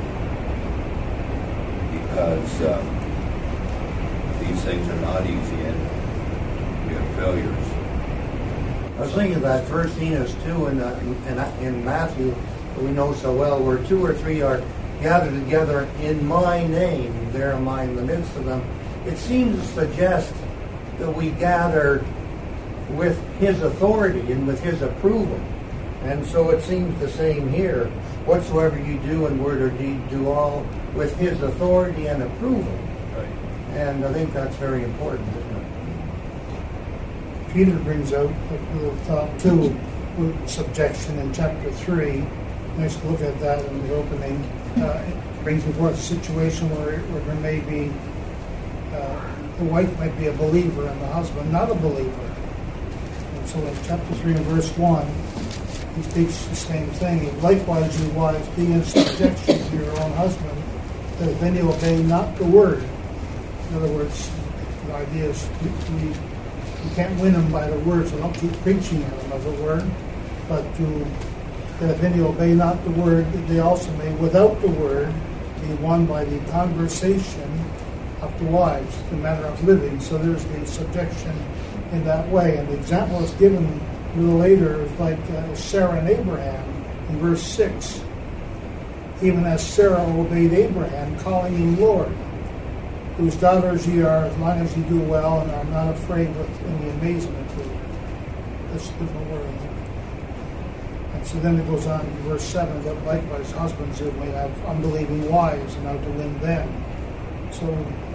Because these things are not easy and we have failures. I was thinking of that verse Enos 2 in Matthew that we know so well, where 2 or 3 are gathered together in my name, there am I in the midst of them. It seems to suggest that we gather with His authority and with His approval. And so it seems the same here. Whatsoever you do in word or deed, do all with His authority and approval. Right. And I think that's very important, isn't it? Peter brings out the thought too, with subjection in chapter 3. Nice to look at that in the opening. It brings before a situation where there may be, the wife might be a believer and the husband not a believer. And so in chapter 3 and verse 1, he speaks the same thing. Likewise, you wives, be in subjection to your own husband, that if any obey not the word. In other words, the idea is we can't win them by the words, so don't keep preaching at them as it were, but that if any obey not the word, that they also may, without the word, be won by the conversation of the wives, the manner of living. So there's the subjection in that way. And the example is given a little later is like Sarah and Abraham in verse 6. Even as Sarah obeyed Abraham, calling him Lord, whose daughters ye are, as long as ye do well and are not afraid with any amazement. That's a different word. And so then it goes on in verse 7 that likewise husbands who may have unbelieving wives and how to win them. So,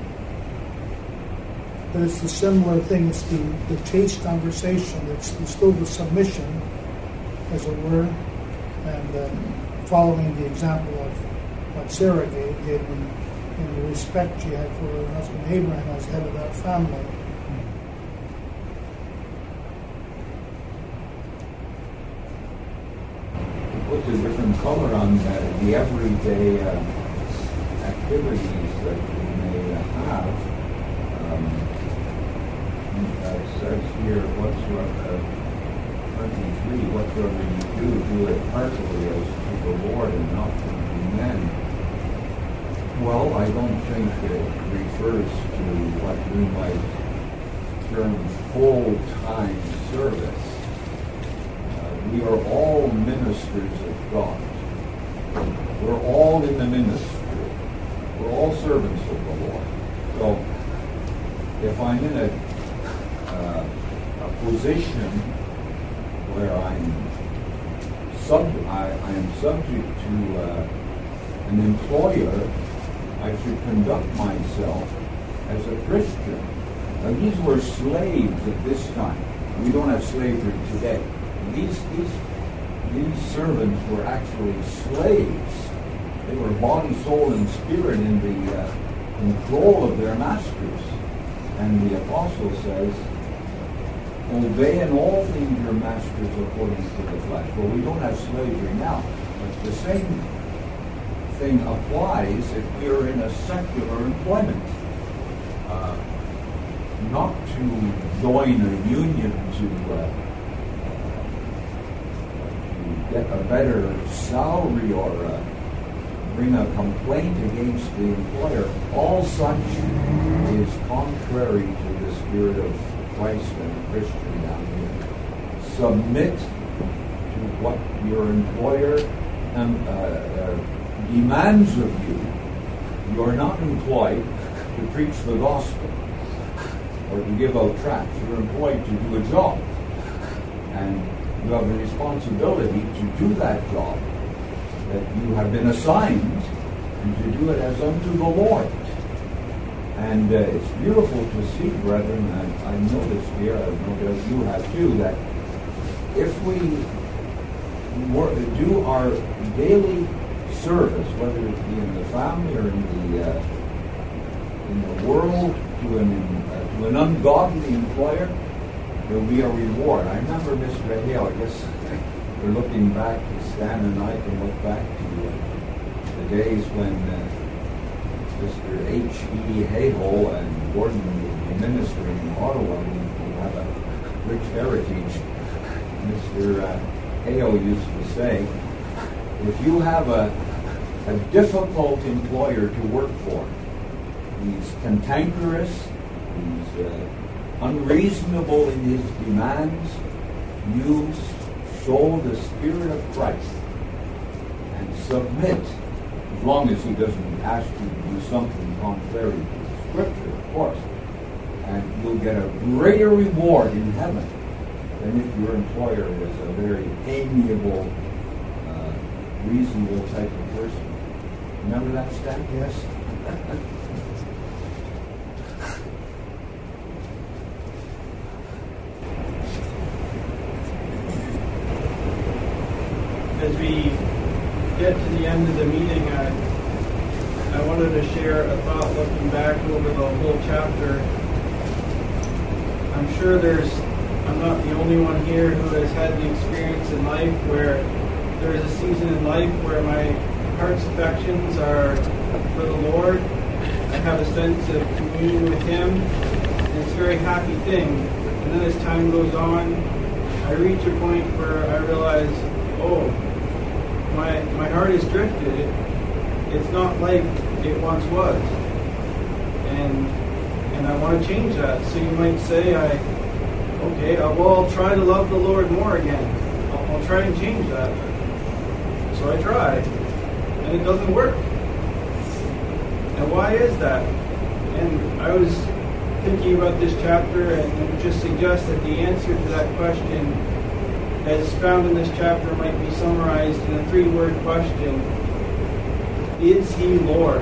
but it's the similar thing. It's the chaste conversation. It's still the submission, as it were, and following the example of what Sarah gave in the respect she had for her husband Abraham as head of that family. Put a different color on the everyday activities that we may have. It says here, whatsoever 23, whatsoever you do it heartily as to the Lord and not to men. Well, I don't think it refers to what we might term full-time service. We are all ministers of God. We're all in the ministry. We're all servants of the Lord. So, if I'm in a position where I am subject to an employer, I should conduct myself as a Christian. Now, these were slaves at this time. We don't have slavery today. These servants were actually slaves. They were body, soul, and spirit in the control of their masters. And the apostle says, obey in all things your masters according to the flesh. Well, we don't have slavery now, but the same thing applies if we are in a secular employment. Not to join a union to get a better salary or bring a complaint against the employer. All such is contrary to the spirit of Christ and Christian down here. Submit to what your employer demands of you. You are not employed to preach the gospel or to give out tracts. You're employed to do a job. And you have a responsibility to do that job that you have been assigned and to do it as unto the Lord. And it's beautiful to see, brethren, and I noticed here, I know that you have too, that if we do our daily service, whether it be in the family or in the world, to an ungodly employer, there will be a reward. I remember Mr. Hale, I guess we're looking back, Stan and I can look back to the days when Mr. H.E. Hayhoe and Gordon the minister in Ottawa, who have a rich heritage. Mr. Hayhoe used to say, if you have a difficult employer to work for, he's cantankerous, he's unreasonable in his demands, you show the Spirit of Christ and submit, as long as he doesn't ask you to do something contrary to the Scripture, of course, and you'll get a greater reward in heaven than if your employer is a very amiable, reasonable type of person. Remember that, Stan? Yes. As we get to the end of the meeting, I wanted to share a thought looking back over the whole chapter. I'm sure I'm not the only one here who has had the experience in life where there is a season in life where my heart's affections are for the Lord. I have a sense of communion with Him, and it's a very happy thing. And then as time goes on, I reach a point where I realize, oh, my heart is drifted. It's not like it once was. And I want to change that. So you might say, I'll try to love the Lord more again. I'll try and change that. So I try, and it doesn't work. And why is that? And I was thinking about this chapter, and it would just suggest that the answer to that question, as found in this chapter, might be summarized in a 3-word question. Is He Lord?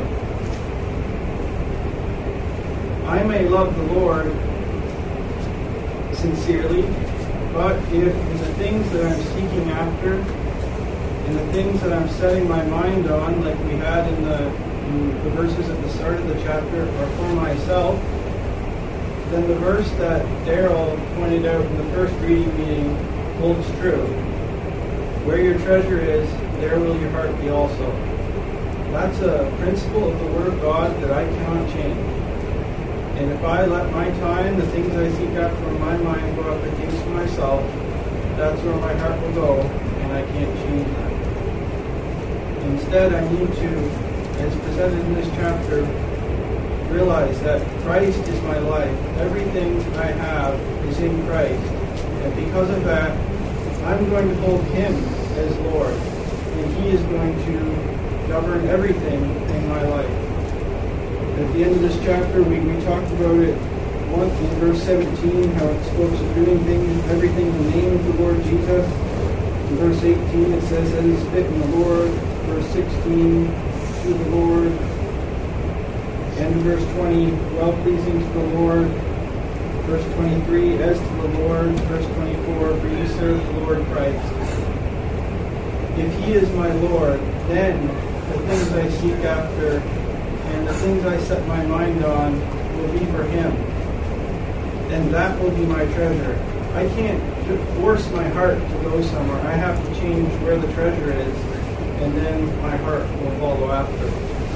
I may love the Lord sincerely, but if in the things that I'm seeking after, in the things that I'm setting my mind on, like we had in the verses at the start of the chapter, are for myself, then the verse that Daryl pointed out in the first reading meeting holds true. Where your treasure is, there will your heart be also. That's a principle of the Word of God that I cannot change. And if I let my time, the things I seek after in my mind, go after things for myself, that's where my heart will go, and I can't change that. Instead, I need to, as presented in this chapter, realize that Christ is my life. Everything I have is in Christ. And because of that, I'm going to hold Him as Lord. And He is going to govern everything in my life. At the end of this chapter, we talked about it once in verse 17, how it spoke of doing everything in the name of the Lord Jesus. In verse 18, it says that He's fit in the Lord. Verse 16, to the Lord. And in verse 20, well-pleasing to the Lord. Verse 23, as to the Lord. Verse 24, for you serve the Lord Christ. If He is my Lord, then the things I seek after and the things I set my mind on will be for Him. And that will be my treasure. I can't force my heart to go somewhere. I have to change where the treasure is, and then my heart will follow after.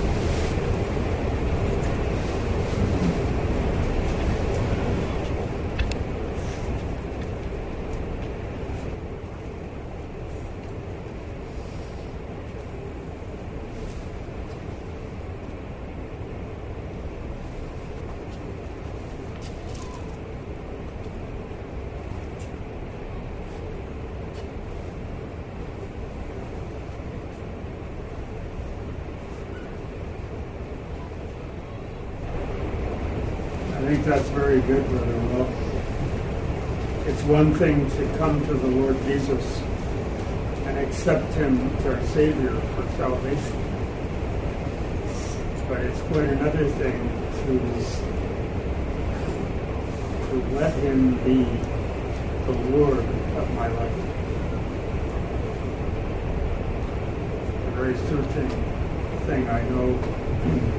I think that's very good, Brother Will. It's one thing to come to the Lord Jesus and accept Him as our Savior for salvation. But it's quite another thing to let Him be the Lord of my life. A very searching thing, I know.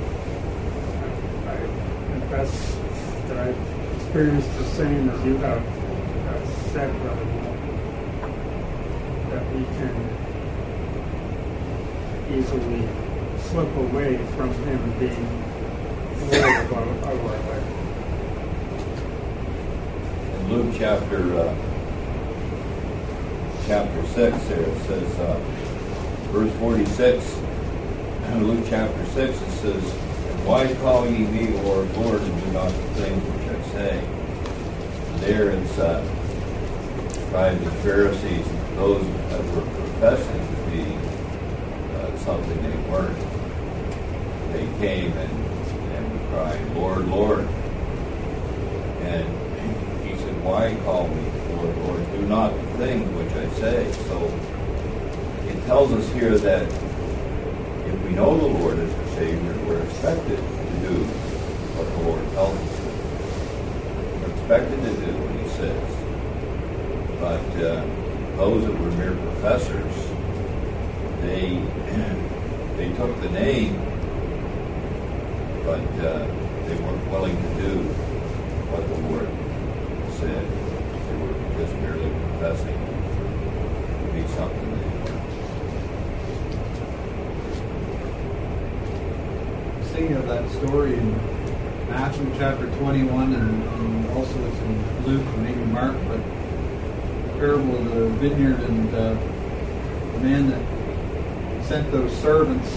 Confess that I've experienced the same as you have said, Brother Will, that we can easily slip away from Him being Lord of our life. In Luke chapter 6 there, it says, verse 46, in Luke chapter 6 it says, "And why call ye me Lord, Lord, and do not the things which I say?" And there it's scribes and Pharisees, those that were professing to be something they weren't. They came and were crying, "Lord, Lord." And he said, "Why call me Lord, Lord? Do not the things which I say." So it tells us here that if we know the Lord as the Savior, we're expected to do what the Lord tells us to do. We're expected to do what He says. But those that were mere professors, they took the name, but they weren't willing to do what the Lord said. They were just merely professing to be something they weren't. Thinking of that story in Matthew chapter 21, and also it's in Luke and maybe Mark, but the parable of the vineyard and the man that sent those servants.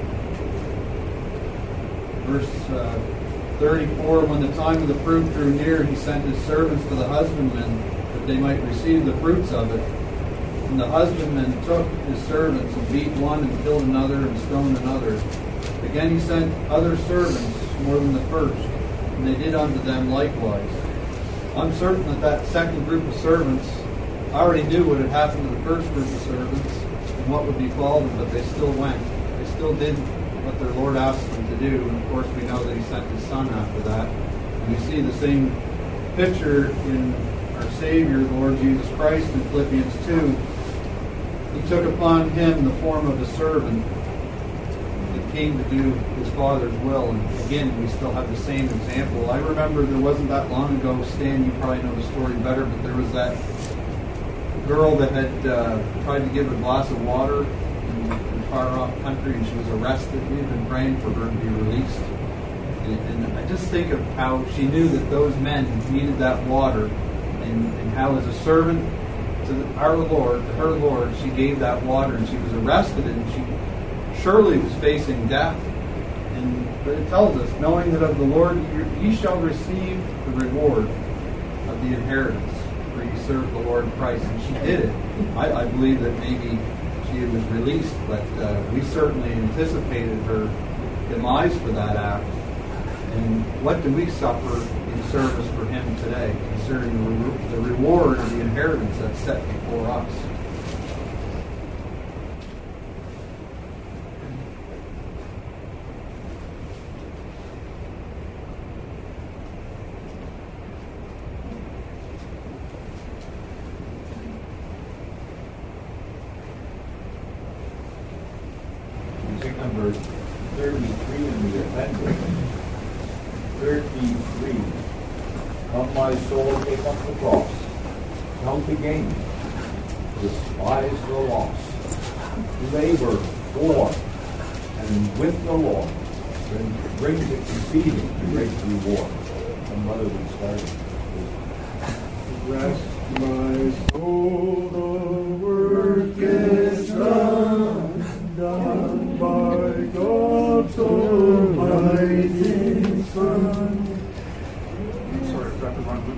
Verse 34, "When the time of the fruit drew near, he sent his servants to the husbandmen, that they might receive the fruits of it. And the husbandmen took his servants, and beat one, and killed another, and stoned another. Again he sent other servants, more than the first, and they did unto them likewise." I'm certain that second group of servants already knew what had happened to the first group of servants, and what would befall them, but they still went. They still did what their Lord asked them to do, and of course we know that He sent His Son after that. And we see the same picture in our Savior, the Lord Jesus Christ, in Philippians 2. He took upon Him the form of a servant that came to do His Father's will, and again we still have the same example. I remember there wasn't that long ago, Stan, you probably know the story better, but there was that girl that had tried to give a glass of water in far off country, and she was arrested. We had been praying for her to be released. And I just think of how she knew that those men needed that water, and how as a servant to our Lord, to her Lord, she gave that water, and she was arrested, and she surely was facing death. But it tells us, knowing that of the Lord ye shall receive the reward of the inheritance, for ye serve the Lord Christ. And she did it. I believe that maybe she was released, but we certainly anticipated her demise for that act. And what do we suffer in service for Him today, concerning the reward of the inheritance that's set before us? Number 33 in the appendix. 33. Come, my soul, take up the cross. Count the gain. Despise the loss. Labor for and with the Lord. Then brings it exceeding the great reward. And whether we start. Rest my soul, the work is done. Done by God's almighty Son. Sorry, Dr. Martin.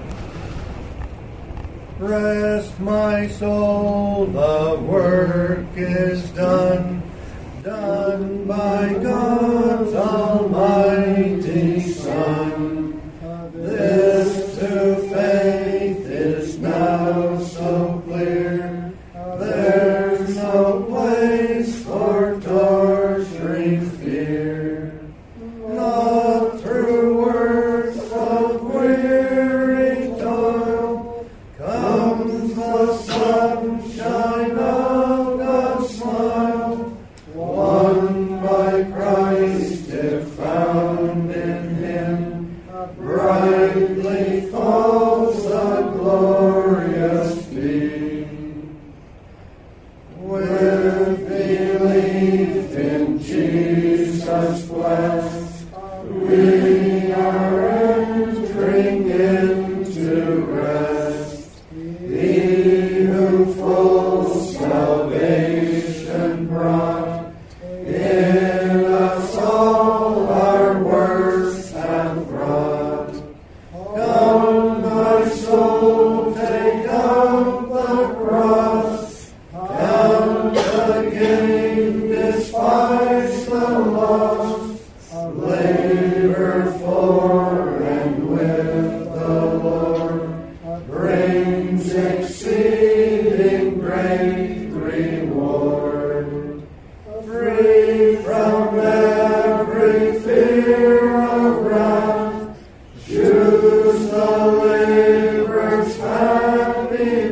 Rest my soul, the work is done, done by God's almighty Son. This to faith is now so clear, there's no place for torturing fear. Not through works of weary toil comes the sunshine of God's smile, won by Christ if found in Him. Brightly falls the glorious beam.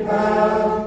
path